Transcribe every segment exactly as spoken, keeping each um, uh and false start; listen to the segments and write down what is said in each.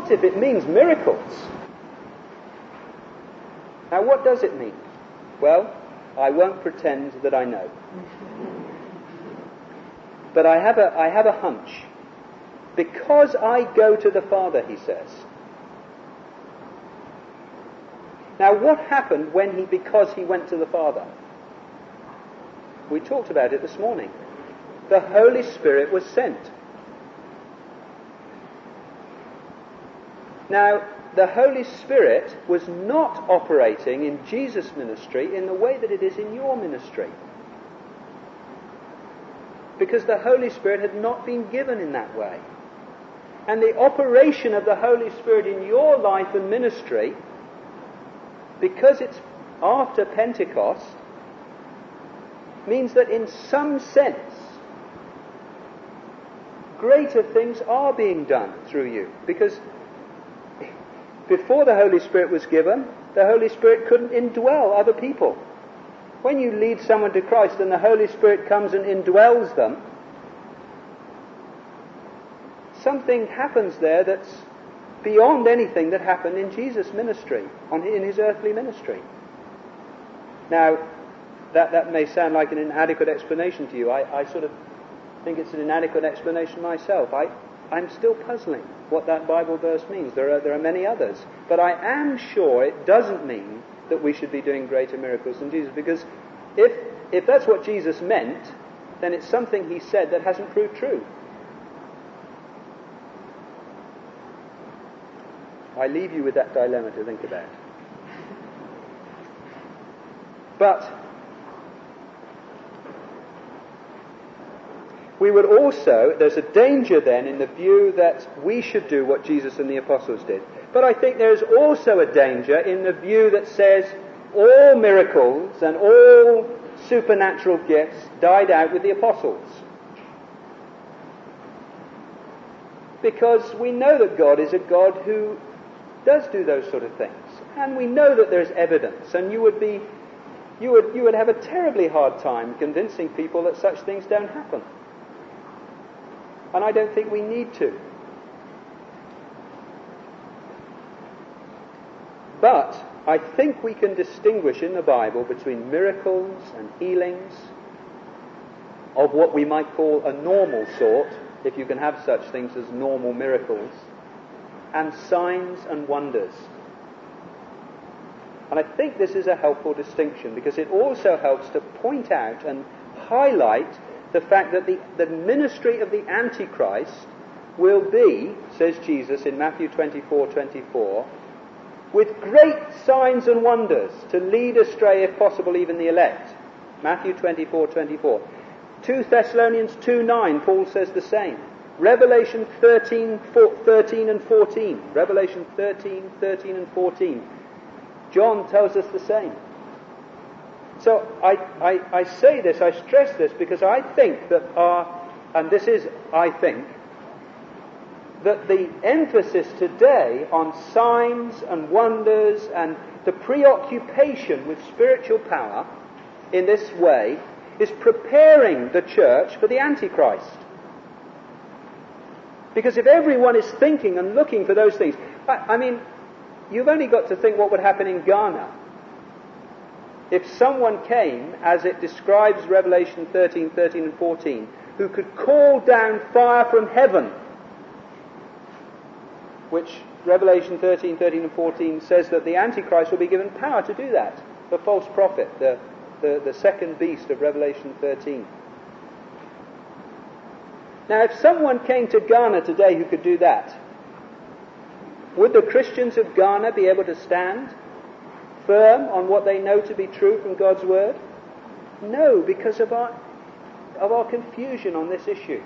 what if it means miracles? Now, what does it mean? Well, I won't pretend that I know. But I have a, I have a hunch. Because I go to the Father, he says. Now, what happened when he, because he went to the Father? We talked about it this morning. The Holy Spirit was sent. Now, the Holy Spirit was not operating in Jesus' ministry in the way that it is in your ministry. Because the Holy Spirit had not been given in that way. And the operation of the Holy Spirit in your life and ministry, because it's after Pentecost, means that in some sense, greater things are being done through you. Because before the Holy Spirit was given, the Holy Spirit couldn't indwell other people. When you lead someone to Christ and the Holy Spirit comes and indwells them, something happens there that's beyond anything that happened in Jesus' ministry, on, in his earthly ministry. Now, that, that may sound like an inadequate explanation to you. I, I sort of think it's an inadequate explanation myself. I, I'm still puzzling what that Bible verse means. There are, there are many others. But I am sure it doesn't mean that we should be doing greater miracles than Jesus. Because if, if that's what Jesus meant, then it's something he said that hasn't proved true. I leave you with that dilemma to think about. But we would also, there's a danger then in the view that we should do what Jesus and the apostles did. But I think there's also a danger in the view that says all miracles and all supernatural gifts died out with the apostles. Because we know that God is a God who does do those sort of things. And we know that there's evidence, and you would be you would you would have a terribly hard time convincing people that such things don't happen. And I don't think we need to. But I think we can distinguish in the Bible between miracles and healings of what we might call a normal sort, if you can have such things as normal miracles, and signs and wonders. And I think this is a helpful distinction because it also helps to point out and highlight the fact that the, the ministry of the Antichrist will be, says Jesus in Matthew twenty-four twenty-four, with great signs and wonders to lead astray, if possible, even the elect. Matthew twenty-four twenty-four. Second Thessalonians two nine, Paul says the same. Revelation thirteen, thirteen and fourteen. Revelation thirteen, thirteen and fourteen. John tells us the same. So I, I, I say this, I stress this, because I think that our, and this is, I think, that the emphasis today on signs and wonders and the preoccupation with spiritual power in this way is preparing the church for the Antichrist. Because if everyone is thinking and looking for those things, I, I mean, you've only got to think what would happen in Ghana if someone came, as it describes Revelation thirteen, thirteen and fourteen, who could call down fire from heaven, which Revelation thirteen, thirteen and fourteen says that the Antichrist will be given power to do that, the false prophet, the, the, the second beast of Revelation thirteen. Now, if someone came to Ghana today who could do that, would the Christians of Ghana be able to stand firm on what they know to be true from God's Word? No, because of our, of our confusion on this issue.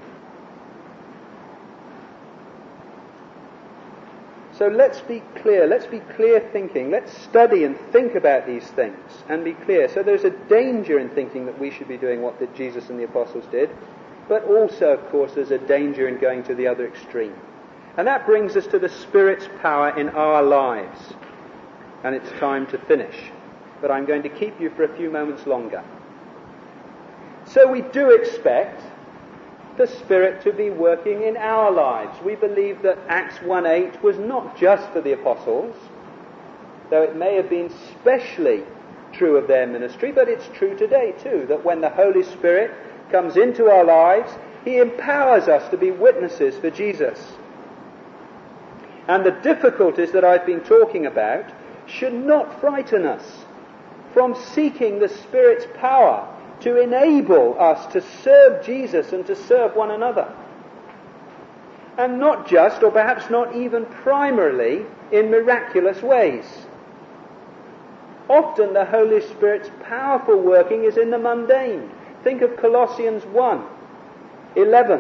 So let's be clear, let's be clear thinking, let's study and think about these things and be clear. So there's a danger in thinking that we should be doing what that Jesus and the apostles did, but also, of course, there's a danger in going to the other extreme. And that brings us to the Spirit's power in our lives. And it's time to finish. But I'm going to keep you for a few moments longer. So we do expect the Spirit to be working in our lives. We believe that Acts one eight was not just for the apostles, though it may have been specially true of their ministry, but it's true today too, that when the Holy Spirit comes into our lives, He empowers us to be witnesses for Jesus. And the difficulties that I've been talking about should not frighten us from seeking the Spirit's power to enable us to serve Jesus and to serve one another. And not just, or perhaps not even primarily, in miraculous ways. Often the Holy Spirit's powerful working is in the mundane. Think of Colossians one eleven.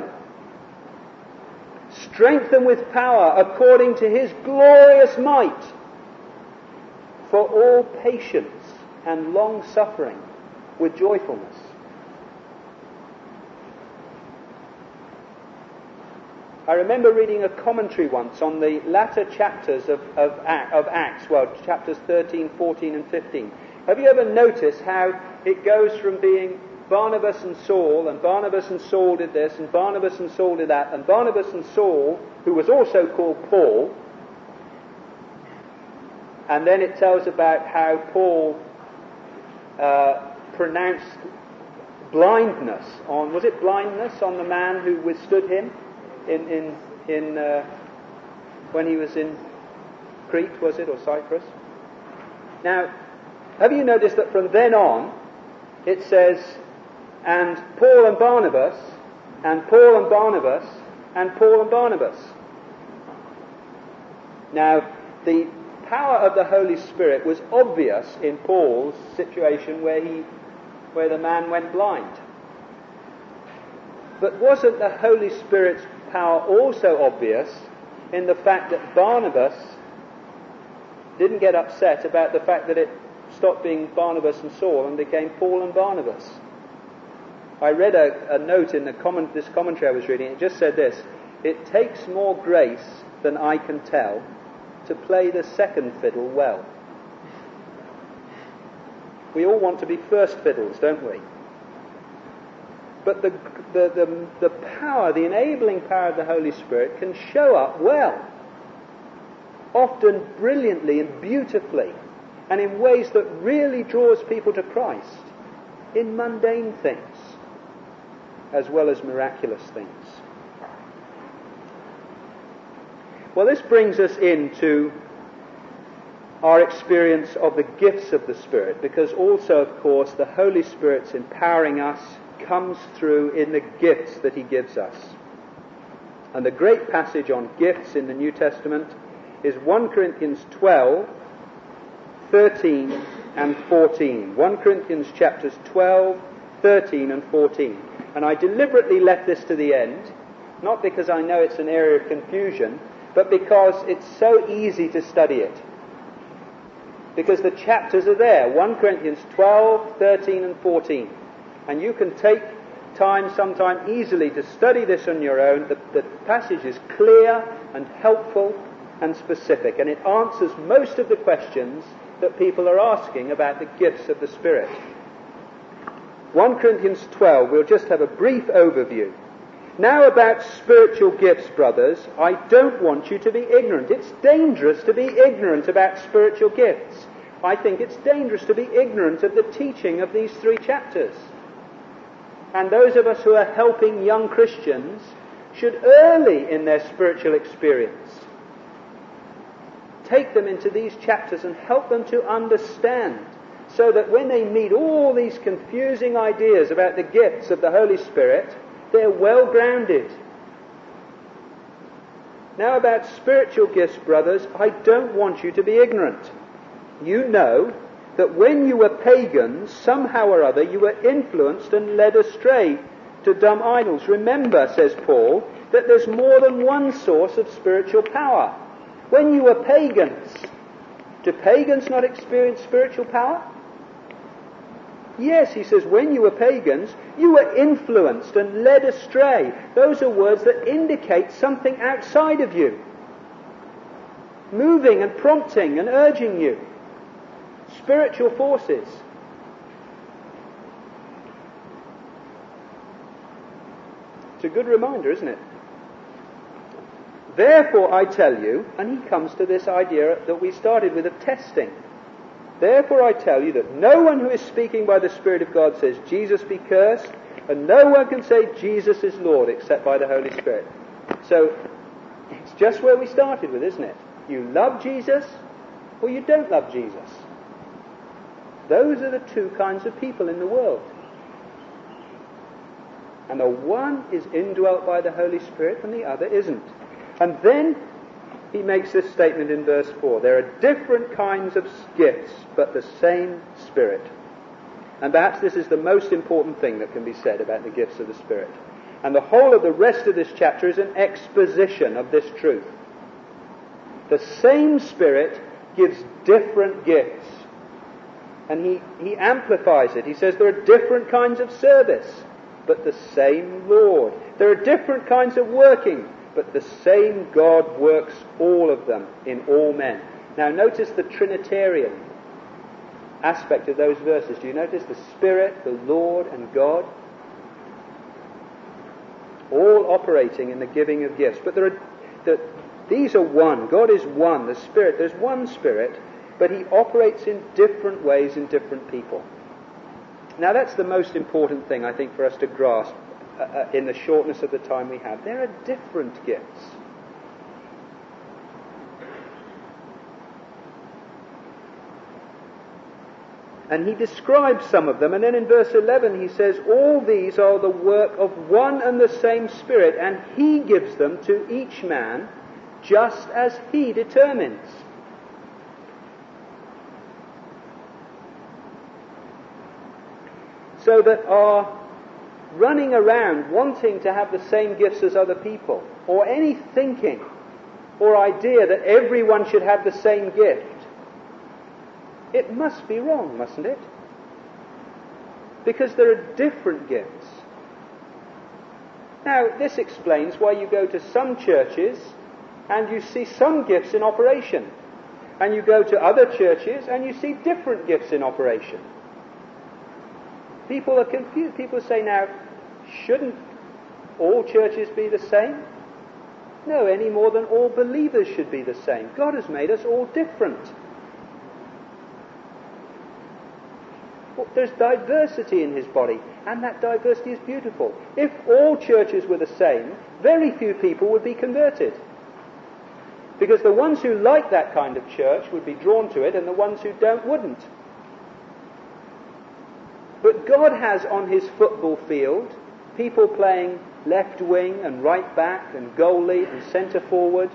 Strengthen with power according to His glorious might, for all patience and long-suffering with joyfulness. I remember reading a commentary once on the latter chapters of, of, of Acts, well, chapters thirteen, fourteen and fifteen. Have you ever noticed how it goes from being Barnabas and Saul, and Barnabas and Saul did this, and Barnabas and Saul did that, and Barnabas and Saul, who was also called Paul, and then it tells about how Paul uh, pronounced blindness on, was it blindness on the man who withstood him in, in, in uh, when he was in Crete, was it, or Cyprus? Now, have you noticed that from then on, it says, and Paul and Barnabas, and Paul and Barnabas, and Paul and Barnabas. Now, the power of the Holy Spirit was obvious in Paul's situation where he, where the man went blind. But wasn't the Holy Spirit's power also obvious in the fact that Barnabas didn't get upset about the fact that it stopped being Barnabas and Saul and became Paul and Barnabas? I read a, a note in the comment, this commentary I was reading. It just said this: it takes more grace than I can tell to play the second fiddle well. We all want to be first fiddles, don't we? But the, the, the, the power, the enabling power of the Holy Spirit can show up well, often brilliantly and beautifully, and in ways that really draws people to Christ, in mundane things as well as miraculous things. Well, this brings us into our experience of the gifts of the Spirit, because also, of course, the Holy Spirit's empowering us comes through in the gifts that He gives us. And the great passage on gifts in the New Testament is First Corinthians twelve, thirteen and fourteen. First Corinthians chapters twelve, thirteen and fourteen. And I deliberately left this to the end, not because I know it's an area of confusion, but because it's so easy to study it. Because the chapters are there, First Corinthians twelve, thirteen and fourteen. And you can take time sometime easily to study this on your own. The, the passage is clear and helpful and specific, and it answers most of the questions that people are asking about the gifts of the Spirit. First Corinthians twelve, we'll just have a brief overview. Now about spiritual gifts, brothers, I don't want you to be ignorant. It's dangerous to be ignorant about spiritual gifts. I think it's dangerous to be ignorant of the teaching of these three chapters. And those of us who are helping young Christians should early in their spiritual experience take them into these chapters and help them to understand, so that when they meet all these confusing ideas about the gifts of the Holy Spirit, they're well grounded. Now about spiritual gifts, brothers, I don't want you to be ignorant. You know that when you were pagans, somehow or other you were influenced and led astray to dumb idols. Remember, says Paul, that there's more than one source of spiritual power. When you were pagans, do pagans not experience spiritual power? Yes, he says, when you were pagans, you were influenced and led astray. Those are words that indicate something outside of you, moving and prompting and urging you. Spiritual forces. It's a good reminder, isn't it? Therefore I tell you, and he comes to this idea that we started with of testing. Therefore I tell you that no one who is speaking by the Spirit of God says, Jesus be cursed, and no one can say Jesus is Lord except by the Holy Spirit. So, it's just where we started with, isn't it? You love Jesus, or you don't love Jesus. Those are the two kinds of people in the world. And the one is indwelt by the Holy Spirit and the other isn't. And then he makes this statement in verse four. There are different kinds of gifts, but the same Spirit. And perhaps this is the most important thing that can be said about the gifts of the Spirit. And the whole of the rest of this chapter is an exposition of this truth. The same Spirit gives different gifts. And he, he amplifies it. He says there are different kinds of service, but the same Lord. There are different kinds of working, but the same God works all of them in all men. Now notice the Trinitarian aspect of those verses. Do you notice the Spirit, the Lord, and God? All operating in the giving of gifts. But there are, the, these are one. God is one. The Spirit, there's one Spirit, but he operates in different ways in different people. Now that's the most important thing, I think, for us to grasp uh, in the shortness of the time we have. There are different gifts. And he describes some of them, and then in verse eleven he says, all these are the work of one and the same Spirit, and he gives them to each man just as he determines. So that our running around wanting to have the same gifts as other people, or any thinking or idea that everyone should have the same gift, it must be wrong, mustn't it? Because there are different gifts. Now, this explains why you go to some churches and you see some gifts in operation, and you go to other churches and you see different gifts in operation. People are confused. People say now, shouldn't all churches be the same? No, any more than all believers should be the same. God has made us all different. There's diversity in his body, and that diversity is beautiful. If all churches were the same, very few people would be converted. Because the ones who like that kind of church would be drawn to it, and the ones who don't wouldn't. But God has on his football field people playing left wing and right back and goalie and centre forward.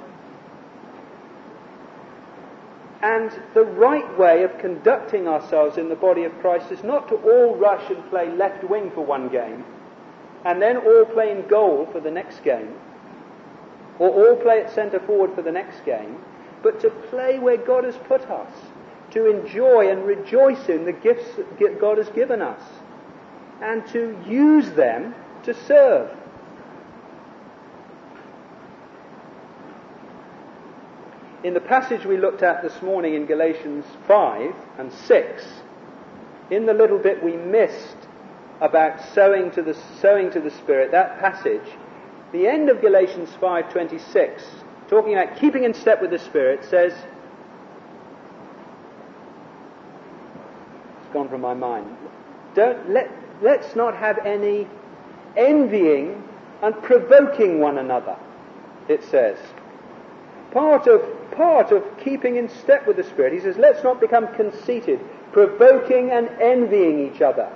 And the right way of conducting ourselves in the body of Christ is not to all rush and play left wing for one game, and then all play in goal for the next game, or all play at centre forward for the next game, but to play where God has put us, to enjoy and rejoice in the gifts that God has given us, and to use them to serve. In the passage we looked at this morning in Galatians five and six, in the little bit we missed about sowing to the sowing to the Spirit, that passage, the end of Galatians five twenty-six, talking about keeping in step with the Spirit, says, it's gone from my mind. Don't let let's not have any envying and provoking one another, it says. Part of part of keeping in step with the Spirit, he says, let's not become conceited, provoking and envying each other.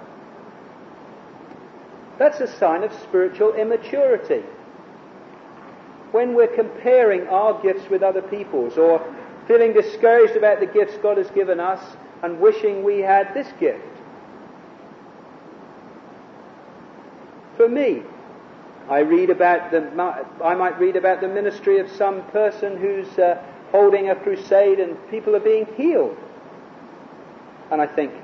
That's a sign of spiritual immaturity. When we're comparing our gifts with other people's, or feeling discouraged about the gifts God has given us and wishing we had this gift. For me, I read about the, I might read about the ministry of some person who's uh, holding a crusade and people are being healed. And I think,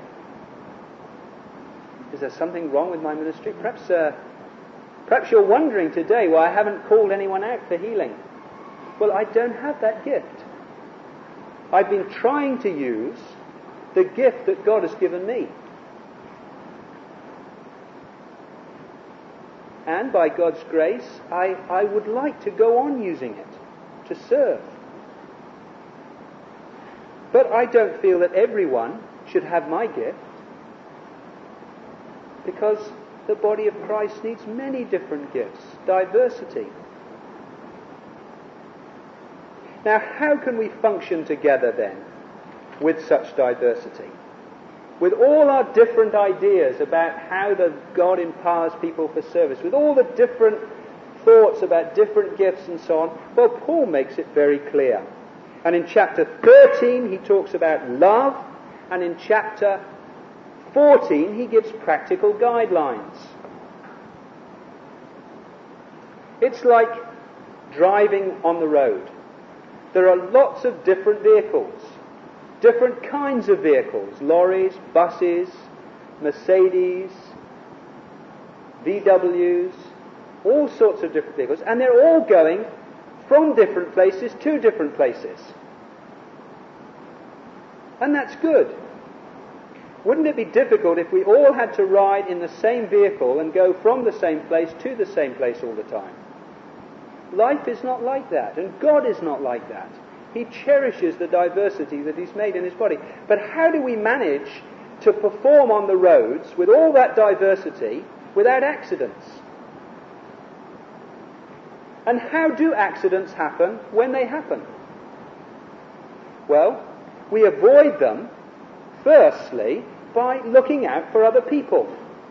is there something wrong with my ministry? Perhaps, uh, perhaps you're wondering today why I haven't called anyone out for healing. Well, I don't have that gift. I've been trying to use the gift that God has given me. And by God's grace, I, I would like to go on using it to serve. But I don't feel that everyone should have my gift, because the body of Christ needs many different gifts, diversity. Now, how can we function together then with such diversity? With all our different ideas about how the God empowers people for service, with all the different thoughts about different gifts and so on, well, Paul makes it very clear. And in chapter thirteen, he talks about love, and in chapter fourteen, he gives practical guidelines. It's like driving on the road. There are lots of different vehicles, different kinds of vehicles, lorries, buses, Mercedes, V Ws, all sorts of different vehicles, and they're all going from different places to different places. And that's good. Wouldn't it be difficult if we all had to ride in the same vehicle and go from the same place to the same place all the time? Life is not like that, and God is not like that. He cherishes the diversity that He's made in His body. But how do we manage to perform on the roads with all that diversity without accidents? And how do accidents happen when they happen? Well, we avoid them, firstly, by looking out for other people.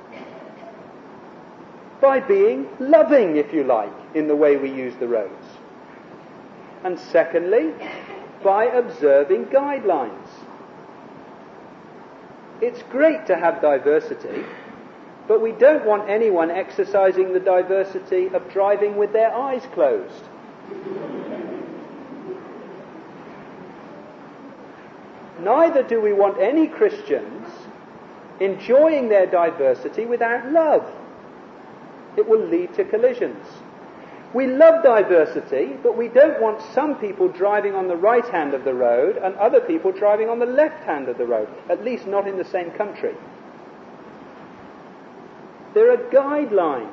By being loving, if you like, in the way we use the roads. And secondly, by observing guidelines. It's great to have diversity, but we don't want anyone exercising the diversity of driving with their eyes closed. Neither do we want any Christians enjoying their diversity without love. It will lead to collisions. We love diversity, but we don't want some people driving on the right hand of the road and other people driving on the left hand of the road, at least not in the same country. There are guidelines.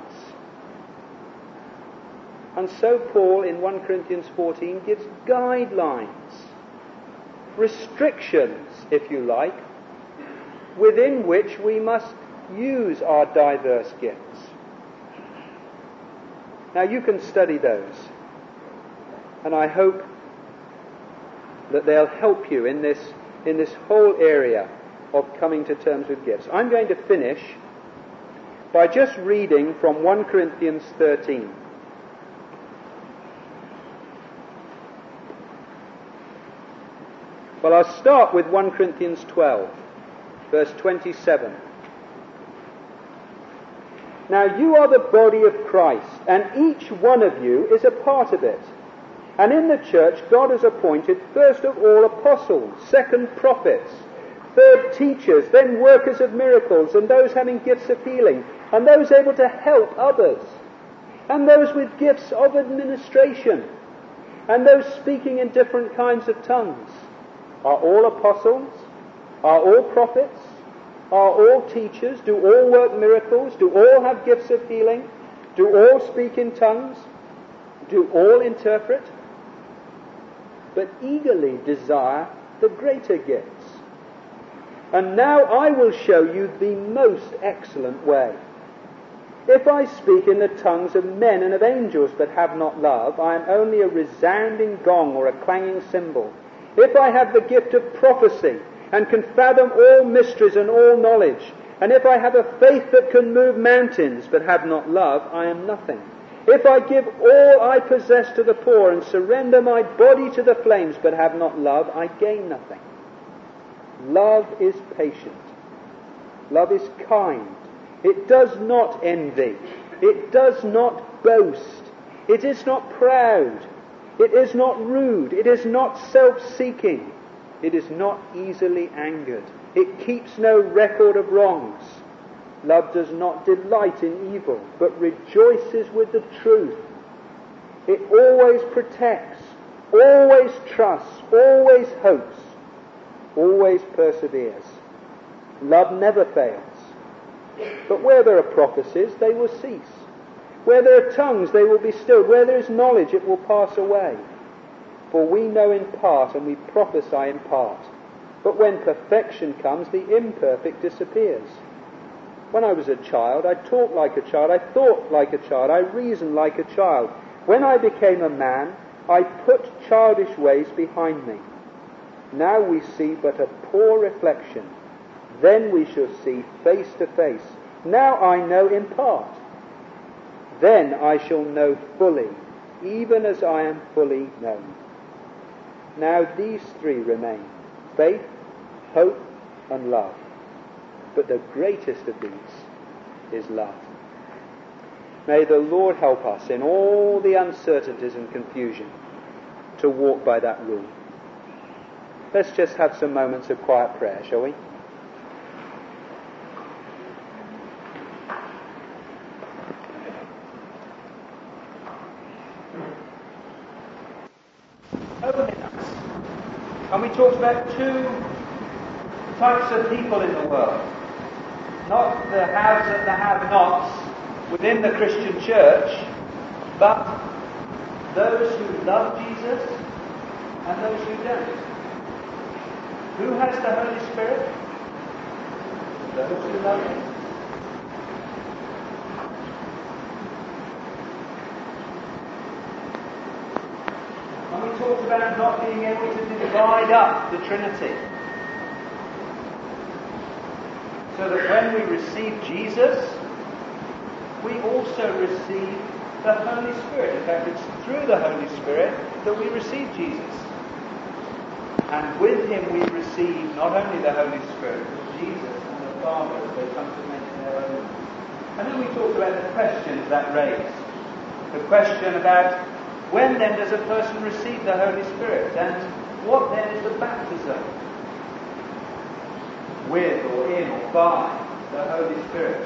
And so Paul in First Corinthians fourteen gives guidelines, restrictions, if you like, within which we must use our diverse gifts. Now you can study those, and I hope that they'll help you in this in this whole area of coming to terms with gifts. I'm going to finish by just reading from First Corinthians thirteen. Well, I'll start with First Corinthians twelve, verse twenty-seven. Now you are the body of Christ, and each one of you is a part of it. And in the church God has appointed first of all apostles, second prophets, third teachers, then workers of miracles, and those having gifts of healing, and those able to help others, and those with gifts of administration, and those speaking in different kinds of tongues. Are all apostles? Are all prophets? Are all teachers? Do all work miracles? Do all have gifts of healing? Do all speak in tongues? Do all interpret? But eagerly desire the greater gifts. And now I will show you the most excellent way. If I speak in the tongues of men and of angels but have not love, I am only a resounding gong or a clanging cymbal. If I have the gift of prophecy and can fathom all mysteries and all knowledge, and if I have a faith that can move mountains but have not love, I am nothing. If I give all I possess to the poor and surrender my body to the flames but have not love, I gain nothing. Love is patient. Love is kind. It does not envy. It does not boast. It is not proud. It is not rude. It is not self-seeking. It is not easily angered. It keeps no record of wrongs. Love does not delight in evil, but rejoices with the truth. It always protects, always trusts, always hopes, always perseveres. Love never fails. But where there are prophecies, they will cease. Where there are tongues, they will be stilled. Where there is knowledge, it will pass away. For we know in part, and we prophesy in part. But when perfection comes, the imperfect disappears. When I was a child, I talked like a child, I thought like a child, I reasoned like a child. When I became a man, I put childish ways behind me. Now we see but a poor reflection. Then we shall see face to face. Now I know in part. Then I shall know fully, even as I am fully known. Now these three remain: faith, hope, and love. But the greatest of these is love. May the Lord help us in all the uncertainties and confusion to walk by that rule. Let's just have some moments of quiet prayer, shall we? And we talked about two types of people in the world. Not the haves and the have-nots within the Christian church, but those who love Jesus and those who don't. Who has the Holy Spirit? Those who love Him. And we talked about not being able to divide up the Trinity. So that when we receive Jesus, we also receive the Holy Spirit. In fact, it's through the Holy Spirit that we receive Jesus. And with Him we receive not only the Holy Spirit, but Jesus and the Father as they come to make their own. And then we talked about the questions that raised. The question about when then does a person receive the Holy Spirit, and what then is the baptism? With or in or by the Holy Spirit.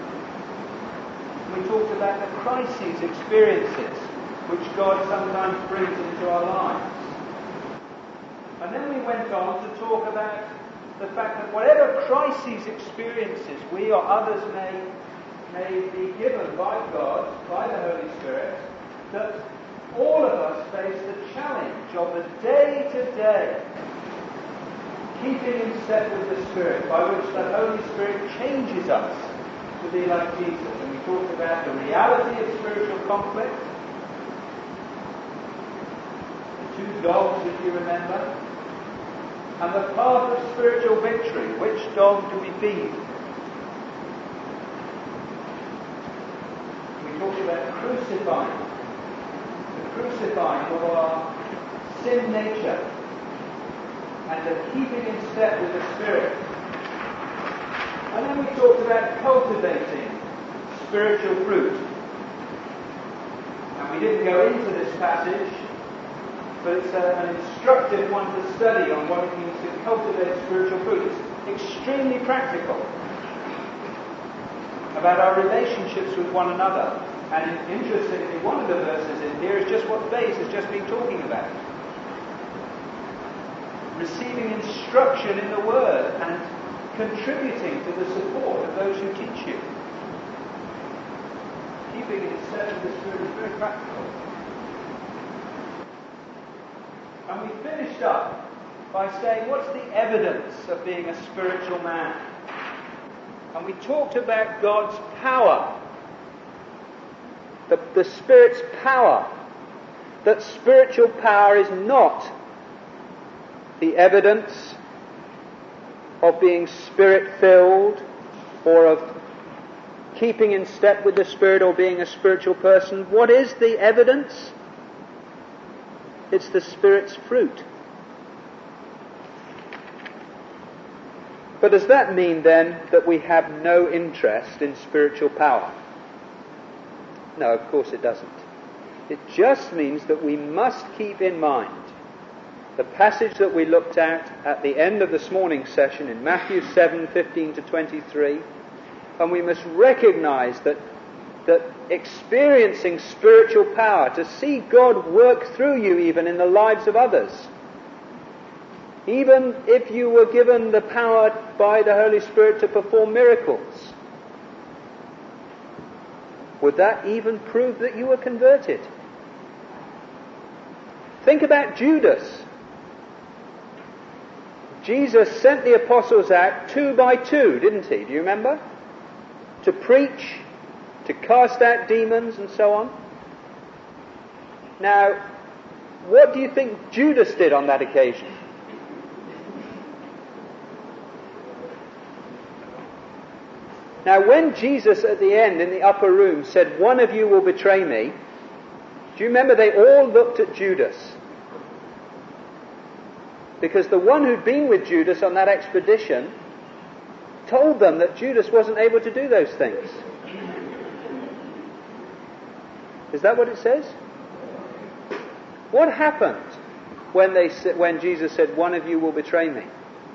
We talked about the crises, experiences, which God sometimes brings into our lives. And then we went on to talk about the fact that whatever crises, experiences we or others may, may be given by God, by the Holy Spirit, that all of us face the challenge of the day-to-day keeping in step with the Spirit, by which the Holy Spirit changes us to be like Jesus. And we talked about the reality of spiritual conflict. The two dogs, if you remember. And the path of spiritual victory. Which dog do we feed? We talked about crucifying. The crucifying of our sin nature. And the keeping in step with the Spirit. And then we talked about cultivating spiritual fruit. And we didn't go into this passage, but it's a, an instructive one to study on what it means to cultivate spiritual fruit. It's extremely practical about our relationships with one another. And interestingly, one of the verses in here is just what Bays has just been talking about. Receiving instruction in the Word and contributing to the support of those who teach you. Keeping in step with the Spirit is very practical. And we finished up by saying, what's the evidence of being a spiritual man? And we talked about God's power. The, the Spirit's power. That spiritual power is not the evidence of being Spirit-filled or of keeping in step with the Spirit or being a spiritual person. What is the evidence? It's the Spirit's fruit. But does that mean then that we have no interest in spiritual power? No, of course it doesn't. It just means that we must keep in mind the passage that we looked at at the end of this morning's session in Matthew seven, fifteen to twenty-three, and we must recognize that, that experiencing spiritual power, to see God work through you even in the lives of others, even if you were given the power by the Holy Spirit to perform miracles, Would that even prove that you were converted? Think about Judas. Jesus sent the apostles out two by two, didn't he? Do you remember? To preach, to cast out demons and so on. Now, what do you think Judas did on that occasion? Now, when Jesus at the end in the upper room said, "One of you will betray me," do you remember they all looked at Judas? Because the one who'd been with Judas on that expedition told them that Judas wasn't able to do those things. Is that what it says? What happened when they when Jesus said, "One of you will betray me"?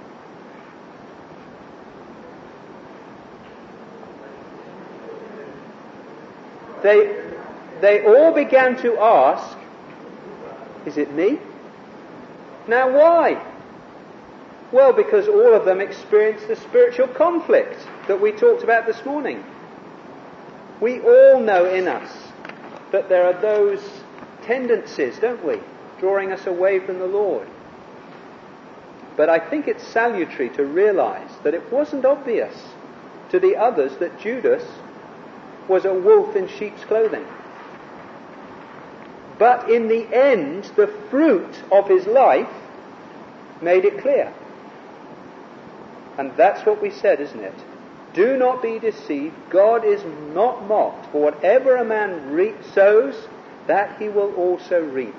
They, they all began to ask, "Is it me?" Now why? Well, because all of them experienced the spiritual conflict that we talked about this morning. We all know in us that there are those tendencies, don't we, drawing us away from the Lord. But I think it's salutary to realize that it wasn't obvious to the others that Judas was a wolf in sheep's clothing. But in the end, the fruit of his life made it clear. And that's what we said, isn't it? Do not be deceived. God is not mocked. For whatever a man re- sows, that he will also reap.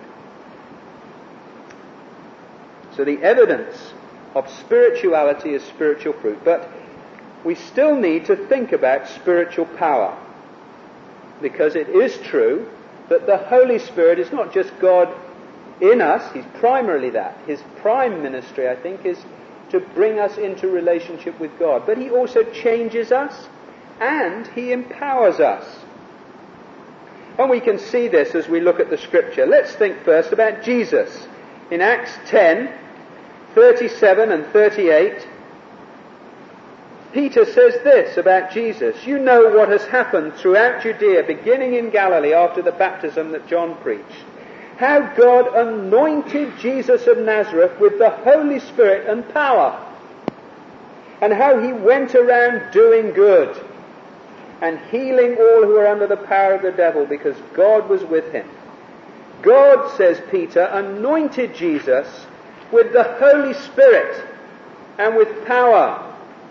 So the evidence of spirituality is spiritual fruit. But we still need to think about spiritual power. Because it is true that the Holy Spirit is not just God in us. He's primarily that. His prime ministry, I think, is to bring us into relationship with God. But he also changes us and he empowers us. And we can see this as we look at the scripture. Let's think first about Jesus. In Acts ten, thirty-seven and thirty-eight, Peter says this about Jesus. "You know what has happened throughout Judea, beginning in Galilee after the baptism that John preached. How God anointed Jesus of Nazareth with the Holy Spirit and power, and how he went around doing good and healing all who were under the power of the devil, because God was with him." God, says Peter, anointed Jesus with the Holy Spirit and with power.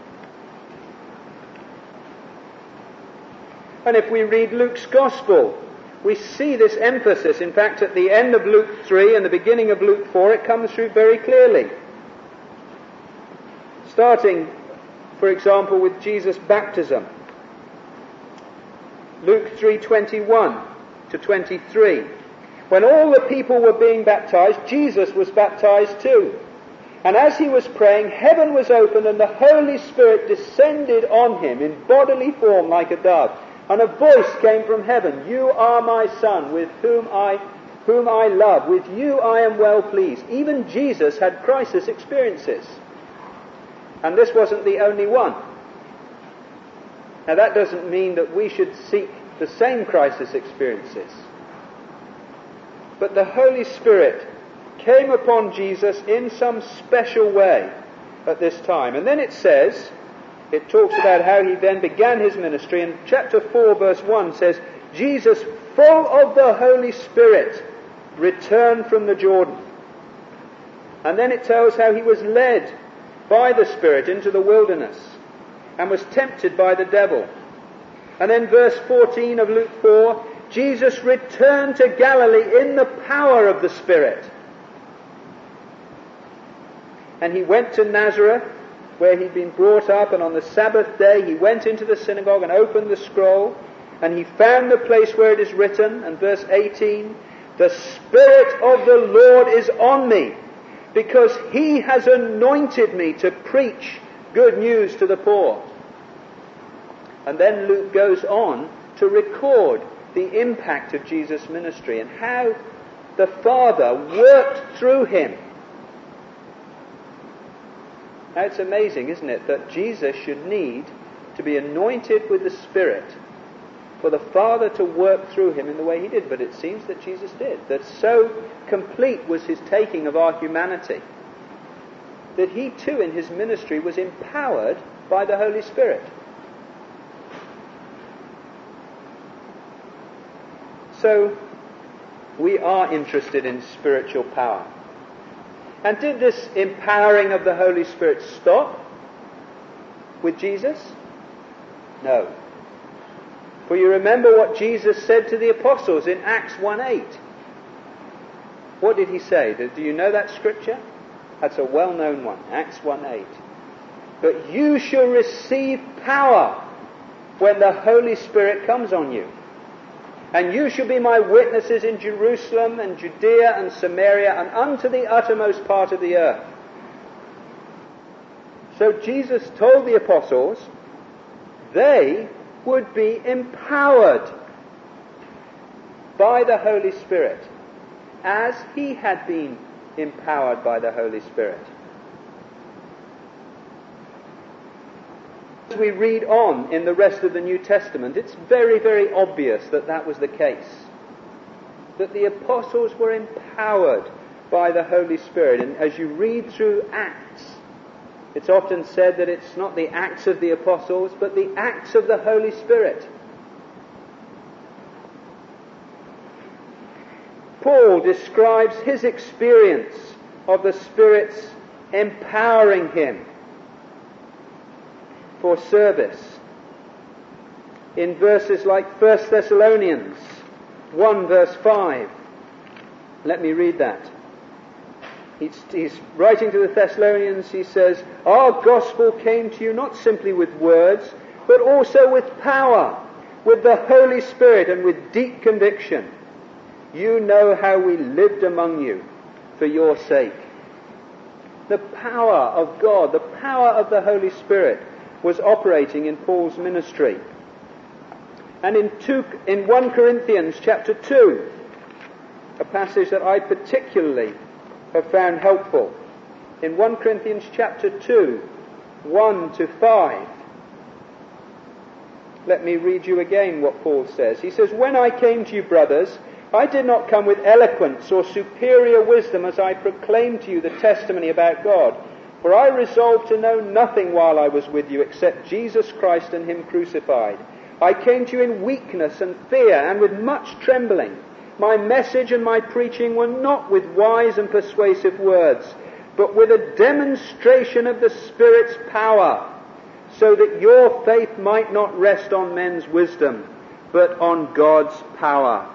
And if we read Luke's Gospel, we see this emphasis. In fact, at the end of Luke three and the beginning of Luke four, it comes through very clearly. Starting, for example, with Jesus' baptism. Luke three twenty-one to twenty-three. When all the people were being baptized, Jesus was baptized too. And as he was praying, heaven was opened and the Holy Spirit descended on him in bodily form like a dove. And a voice came from heaven, "You are my Son, with whom I, whom I love. With you I am well pleased." Even Jesus had crisis experiences. And this wasn't the only one. Now that doesn't mean that we should seek the same crisis experiences. But the Holy Spirit came upon Jesus in some special way at this time. And then it says, it talks about how he then began his ministry. And chapter four verse one says, Jesus, full of the Holy Spirit, returned from the Jordan. And then it tells how he was led by the Spirit into the wilderness and was tempted by the devil. And then verse fourteen of Luke four, Jesus returned to Galilee in the power of the Spirit. And he went to Nazareth, where he'd been brought up, and on the Sabbath day he went into the synagogue and opened the scroll, and he found the place where it is written, and verse eighteen, "The Spirit of the Lord is on me, because he has anointed me to preach good news to the poor." And then Luke goes on to record the impact of Jesus' ministry and how the Father worked through him. Now it's amazing, isn't it, that Jesus should need to be anointed with the Spirit for the Father to work through him in the way he did. But it seems that Jesus did. That so complete was his taking of our humanity that he too in his ministry was empowered by the Holy Spirit. So we are interested in spiritual power. And did this empowering of the Holy Spirit stop with Jesus? No. For you remember what Jesus said to the apostles in Acts one eight. What did he say? Do you know that scripture? That's a well-known one, Acts one eight. But you shall receive power when the Holy Spirit comes on you. And you shall be my witnesses in Jerusalem and Judea and Samaria and unto the uttermost part of the earth. So Jesus told the apostles they would be empowered by the Holy Spirit as he had been empowered by the Holy Spirit. As we read on in the rest of the New Testament, it's very, very obvious that that was the case. That the apostles were empowered by the Holy Spirit. And as you read through Acts, it's often said that it's not the acts of the apostles, but the acts of the Holy Spirit. Paul describes his experience of the Spirit's empowering him for service in verses like First Thessalonians one verse five. Let me read that. He's, he's writing to the Thessalonians, he says, our gospel came to you not simply with words, but also with power, with the Holy Spirit and with deep conviction. You know how we lived among you for your sake. The power of God, the power of the Holy Spirit was operating in Paul's ministry. And in, two, in First Corinthians chapter two, a passage that I particularly have found helpful, in First Corinthians chapter two, one to five, let me read you again what Paul says. He says, when I came to you, brothers, I did not come with eloquence or superior wisdom as I proclaimed to you the testimony about God. For I resolved to know nothing while I was with you except Jesus Christ and him crucified. I came to you in weakness and fear and with much trembling. My message and my preaching were not with wise and persuasive words, but with a demonstration of the Spirit's power, so that your faith might not rest on men's wisdom, but on God's power.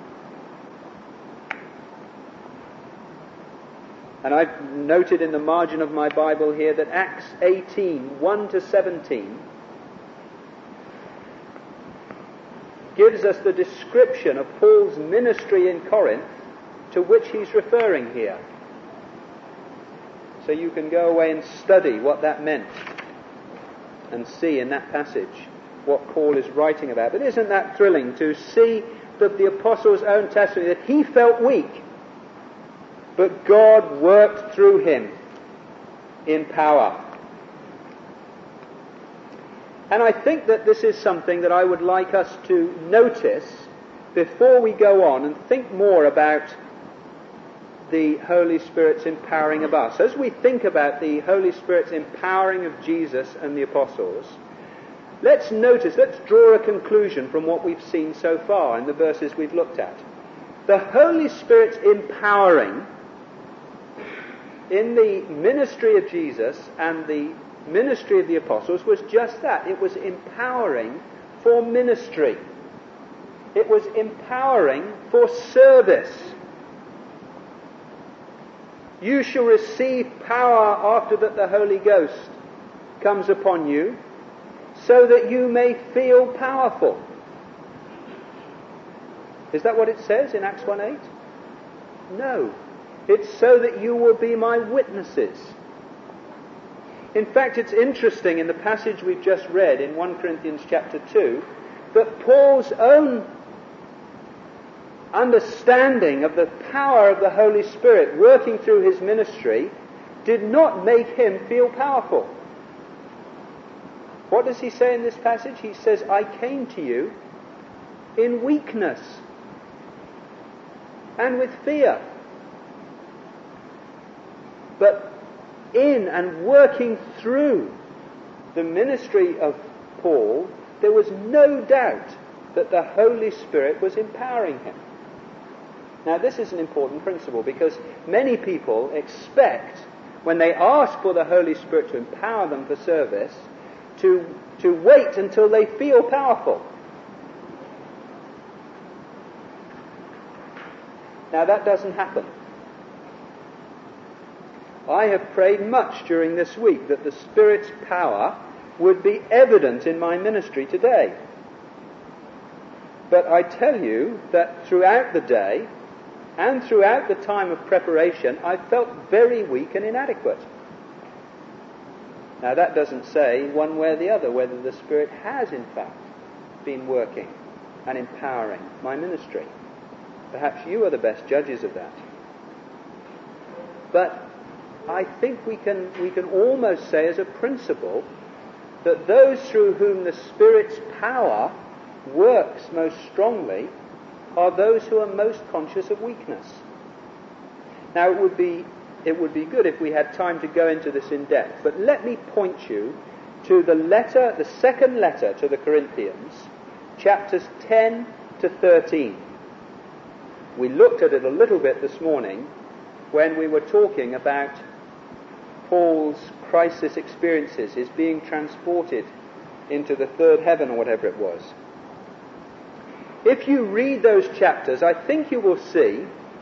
And I've noted in the margin of my Bible here that Acts eighteen, one to seventeen gives us the description of Paul's ministry in Corinth to which he's referring here. So you can go away and study what that meant and see in that passage what Paul is writing about. But isn't that thrilling to see that the apostle's own testimony, that he felt weak, but God worked through him in power. And I think that this is something that I would like us to notice before we go on and think more about the Holy Spirit's empowering of us. As we think about the Holy Spirit's empowering of Jesus and the apostles, let's notice, let's draw a conclusion from what we've seen so far in the verses we've looked at. The Holy Spirit's empowering in the ministry of Jesus and the ministry of the apostles was just that. It was empowering for ministry. It was empowering for service. You shall receive power after that the Holy Ghost comes upon you, so that you may feel powerful. Is that what it says in Acts one eight? No. It's so that you will be my witnesses. In fact, it's interesting in the passage we've just read in First Corinthians chapter two that Paul's own understanding of the power of the Holy Spirit working through his ministry did not make him feel powerful. What does he say in this passage? He says, I came to you in weakness and with fear. But in and working through the ministry of Paul, there was no doubt that the Holy Spirit was empowering him. Now, this is an important principle, because many people expect, when they ask for the Holy Spirit to empower them for service, to, to wait until they feel powerful. Now, that doesn't happen. I have prayed much during this week that the Spirit's power would be evident in my ministry today. But I tell you that throughout the day and throughout the time of preparation, I felt very weak and inadequate. Now, that doesn't say one way or the other whether the Spirit has in fact been working and empowering my ministry. Perhaps you are the best judges of that. But I think we can we can almost say as a principle that those through whom the Spirit's power works most strongly are those who are most conscious of weakness. Now, it would be it would be good if we had time to go into this in depth, but let me point you to the letter, the second letter to the Corinthians, chapters ten to thirteen. We looked at it a little bit this morning when we were talking about Paul's crisis experiences, his being transported into the third heaven or whatever it was. If you read those chapters, I think you will see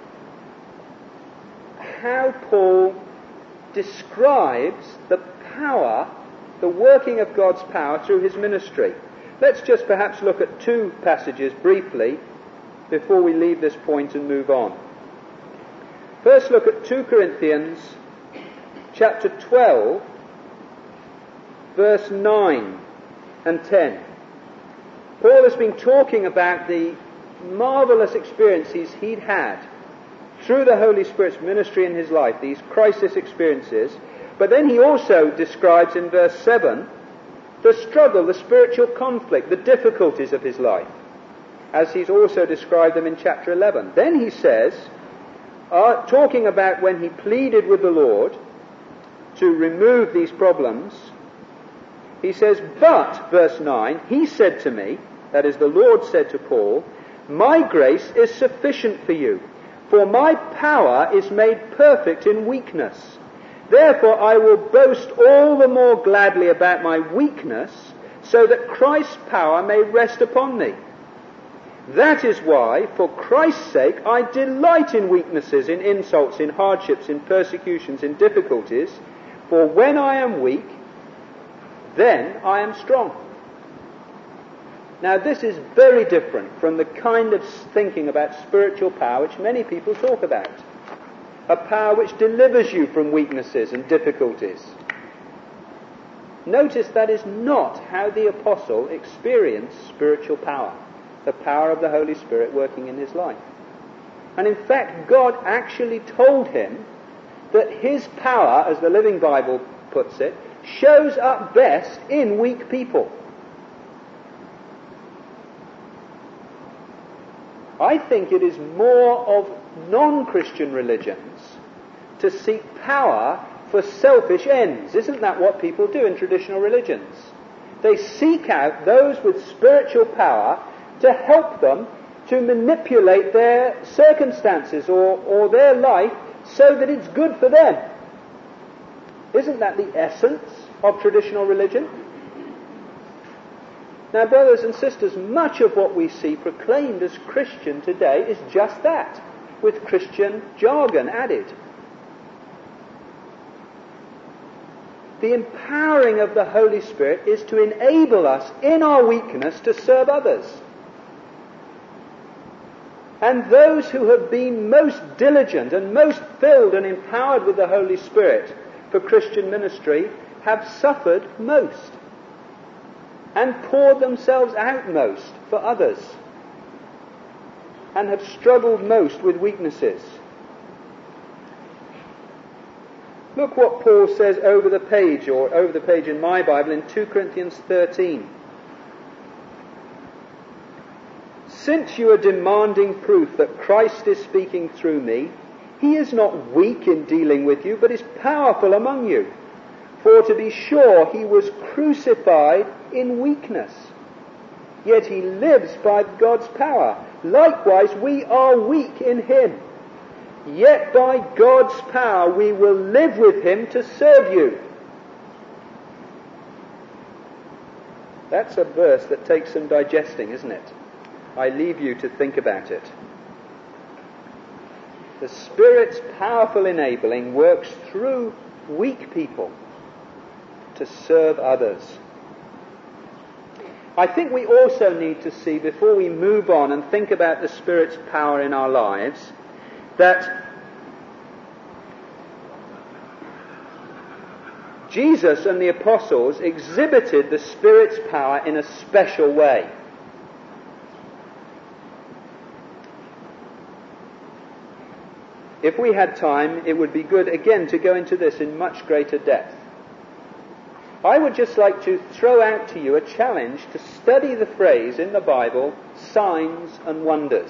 how Paul describes the power, the working of God's power through his ministry. Let's just perhaps look at two passages briefly before we leave this point and move on. First, look at Second Corinthians chapter twelve, verse nine and ten. Paul has been talking about the marvelous experiences he'd had through the Holy Spirit's ministry in his life, these crisis experiences. But then he also describes in verse seven the struggle, the spiritual conflict, the difficulties of his life, as he's also described them in chapter eleven. Then he says, uh, talking about when he pleaded with the Lord to remove these problems, he says, but, verse nine, he said to me, that is, the Lord said to Paul, my grace is sufficient for you, for my power is made perfect in weakness. Therefore I will boast all the more gladly about my weakness, so that Christ's power may rest upon me. That is why, for Christ's sake, I delight in weaknesses, in insults, in hardships, in persecutions, in difficulties, for when I am weak, then I am strong. Now, this is very different from the kind of thinking about spiritual power which many people talk about. A power which delivers you from weaknesses and difficulties. Notice that is not how the apostle experienced spiritual power, the power of the Holy Spirit working in his life. And in fact, God actually told him that his power, as the Living Bible puts it, shows up best in weak people. I think it is more of non-Christian religions to seek power for selfish ends. Isn't that what people do in traditional religions? They seek out those with spiritual power to help them to manipulate their circumstances or, or their life so that it's good for them. Isn't that the essence of traditional religion? Now, brothers and sisters, much of what we see proclaimed as Christian today is just that, with Christian jargon added. The empowering of the Holy Spirit is to enable us in our weakness to serve others. And those who have been most diligent and most filled and empowered with the Holy Spirit for Christian ministry have suffered most and poured themselves out most for others and have struggled most with weaknesses. Look what Paul says over the page, or over the page in my Bible, in Second Corinthians thirteen. Since you are demanding proof that Christ is speaking through me, he is not weak in dealing with you, but is powerful among you. For to be sure, he was crucified in weakness, yet he lives by God's power. Likewise, we are weak in him, yet by God's power we will live with him to serve you. That's a verse that takes some digesting, isn't it? I leave you to think about it. The Spirit's powerful enabling works through weak people to serve others. I think we also need to see, before we move on and think about the Spirit's power in our lives, that Jesus and the apostles exhibited the Spirit's power in a special way. If we had time, it would be good again to go into this in much greater depth. I would just like to throw out to you a challenge to study the phrase in the Bible, signs and wonders.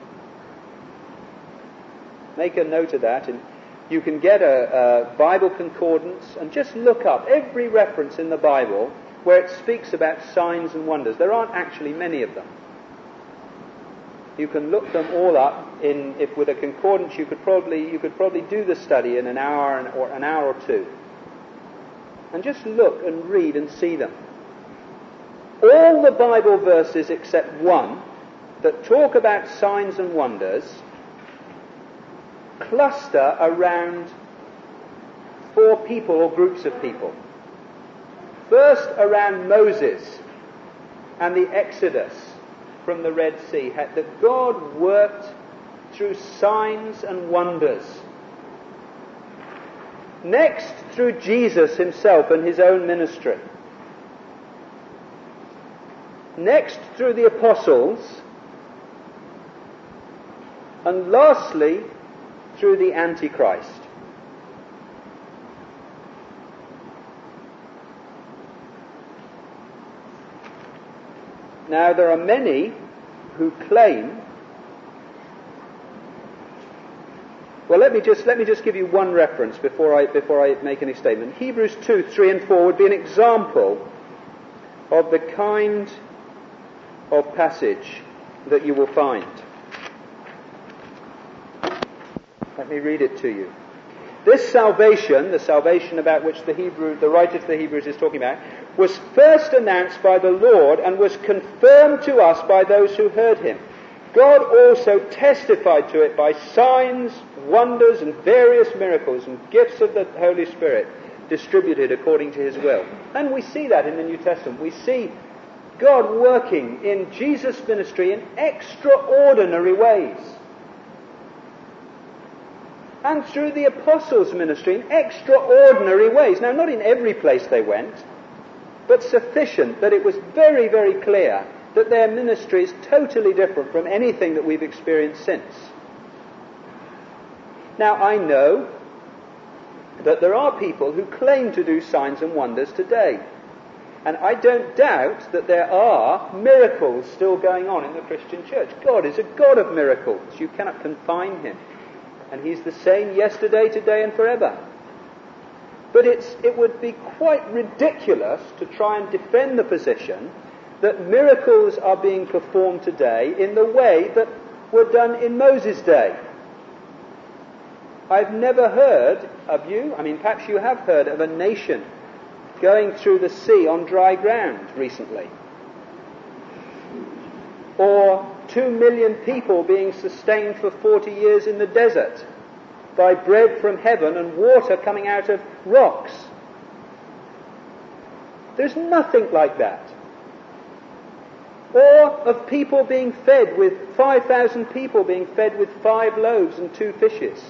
Make a note of that, and you can get a, a Bible concordance and just look up every reference in the Bible where it speaks about signs and wonders. There aren't actually many of them. You can look them all up in, if with a concordance you could probably you could probably do the study in an hour or an hour or two. And just look and read and see them. All the Bible verses except one that talk about signs and wonders cluster around four people or groups of people. First, around Moses and the Exodus from the Red Sea, that God worked through signs and wonders. Next, through Jesus himself and his own ministry. Next, through the apostles. And lastly, through the Antichrist. Now, there are many who claim. Well, let me just let me just give you one reference before I before I make any statement. Hebrews two, three, and four would be an example of the kind of passage that you will find. Let me read it to you. This salvation, the salvation about which the Hebrew, the writer to the Hebrews is talking about, was first announced by the Lord and was confirmed to us by those who heard him. God also testified to it by signs, wonders, and various miracles and gifts of the Holy Spirit distributed according to his will. And we see that in the New Testament. We see God working in Jesus' ministry in extraordinary ways. And through the apostles' ministry in extraordinary ways. Now, not in every place they went, but sufficient that it was very, very clear that their ministry is totally different from anything that we've experienced since. Now, I know that there are people who claim to do signs and wonders today. And I don't doubt that there are miracles still going on in the Christian church. God is a God of miracles. You cannot confine him. And he's the same yesterday, today, and forever. But it's, it would be quite ridiculous to try and defend the position that miracles are being performed today in the way that were done in Moses' day. I've never heard of you, I mean perhaps you have heard of a nation going through the sea on dry ground recently. Or two million people being sustained for forty years in the desert by bread from heaven and water coming out of rocks. There's nothing like that. Or of people being fed with, five thousand people being fed with five loaves and two fishes.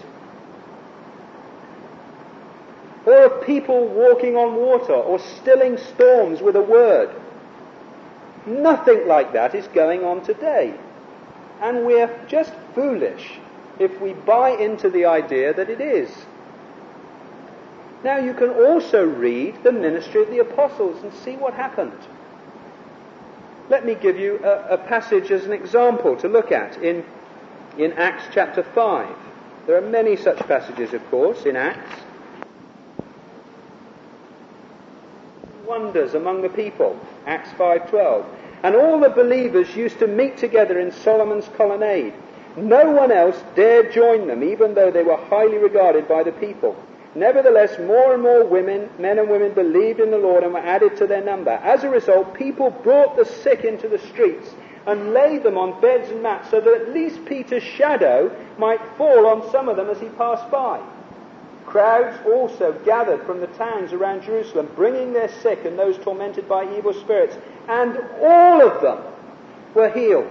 Or of people walking on water or stilling storms with a word. Nothing like that is going on today. And we're just foolish if we buy into the idea that it is. Now you can also read the ministry of the apostles and see what happened. Let me give you a, a passage as an example to look at in, in Acts chapter five. There are many such passages, of course, in Acts. Wonders among the people, Acts five twelve. And all the believers used to meet together in Solomon's colonnade. No one else dared join them, even though they were highly regarded by the people. Nevertheless, more and more women, men and women believed in the Lord and were added to their number. As a result, people brought the sick into the streets and laid them on beds and mats so that at least Peter's shadow might fall on some of them as he passed by. Crowds also gathered from the towns around Jerusalem, bringing their sick and those tormented by evil spirits, and all of them were healed.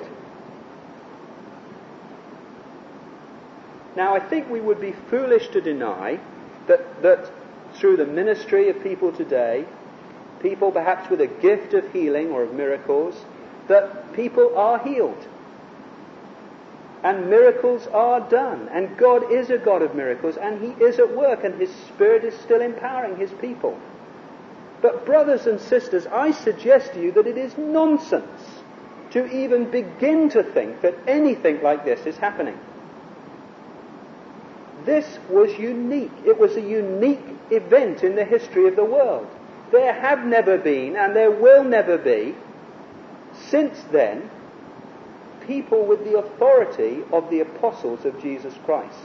Now, I think we would be foolish to deny that, that through the ministry of people today, people perhaps with a gift of healing or of miracles, that people are healed. And miracles are done. And God is a God of miracles, and He is at work, and His Spirit is still empowering His people. But brothers and sisters, I suggest to you that it is nonsense to even begin to think that anything like this is happening. This was unique. It was a unique event in the history of the world. There have never been, and there will never be, since then, people with the authority of the apostles of Jesus Christ.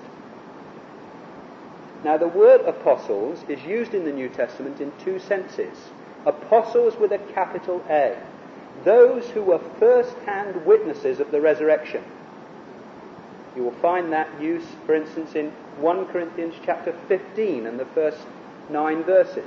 Now, the word apostles is used in the New Testament in two senses. Apostles with a capital A. Those who were first-hand witnesses of the resurrection. You will find that use, for instance, in First Corinthians chapter fifteen and the first nine verses.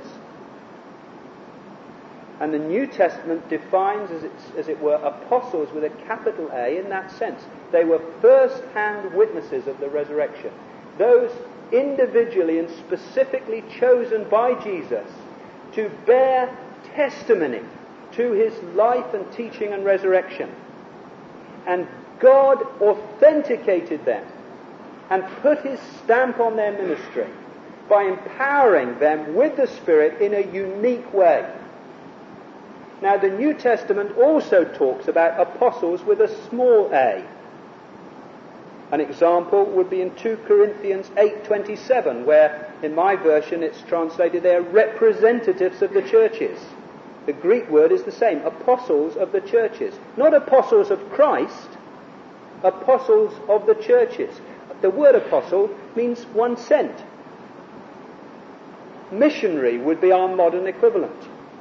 And the New Testament defines, as, it's, as it were, apostles with a capital A in that sense. They were first-hand witnesses of the resurrection. Those individually and specifically chosen by Jesus to bear testimony to His life and teaching and resurrection. And God authenticated them and put His stamp on their ministry by empowering them with the Spirit in a unique way. Now, the New Testament also talks about apostles with a small a. An example would be in Second Corinthians eight twenty-seven, where in my version it's translated they are representatives of the churches. The Greek word is the same, apostles of the churches. Not apostles of Christ, apostles of the churches. The word apostle means one sent. Missionary would be our modern equivalent.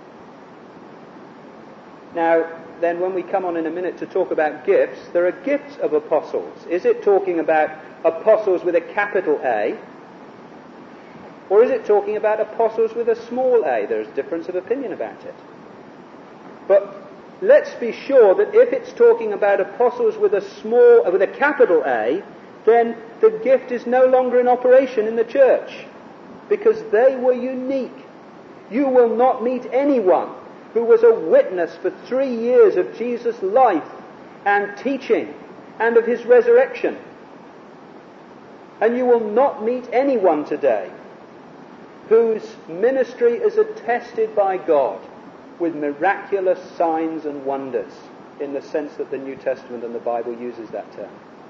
Now, then when we come on in a minute to talk about gifts, there are gifts of apostles. Is it talking about apostles with a capital A? Or is it talking about apostles with a small a? There's difference of opinion about it. But let's be sure that if it's talking about apostles with a small, with a capital A, then the gift is no longer in operation in the church, because they were unique. You will not meet anyone who was a witness for three years of Jesus' life and teaching and of His resurrection. And you will not meet anyone today whose ministry is attested by God with miraculous signs and wonders, in the sense that the New Testament and the Bible uses that term.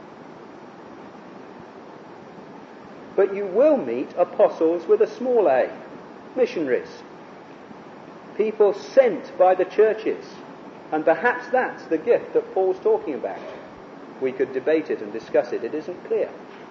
But you will meet apostles with a small a, missionaries. People sent by the churches. And perhaps that's the gift that Paul's talking about. We could debate it and discuss it. It isn't clear.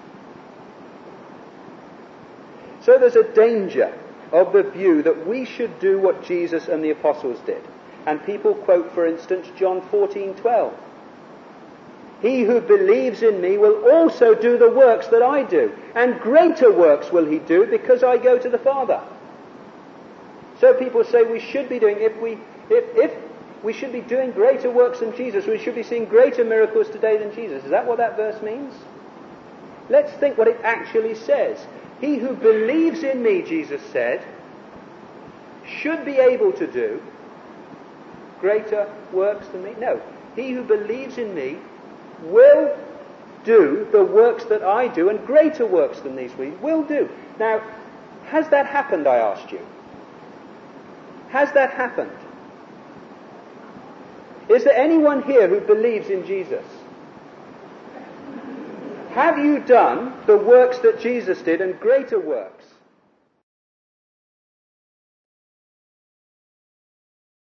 So there's a danger of the view that we should do what Jesus and the apostles did. And people quote, for instance, John fourteen twelve. He who believes in me will also do the works that I do. And greater works will he do, because I go to the Father. So people say we should be doing, if we, if, if we should be doing greater works than Jesus, we should be seeing greater miracles today than Jesus. Is that what that verse means? Let's think what it actually says. He who believes in me, Jesus said, should be able to do greater works than me. No. He who believes in me will do the works that I do, and greater works than these we will do. Now, has that happened, I asked you? Has that happened? Is there anyone here who believes in Jesus? Have you done the works that Jesus did and greater works?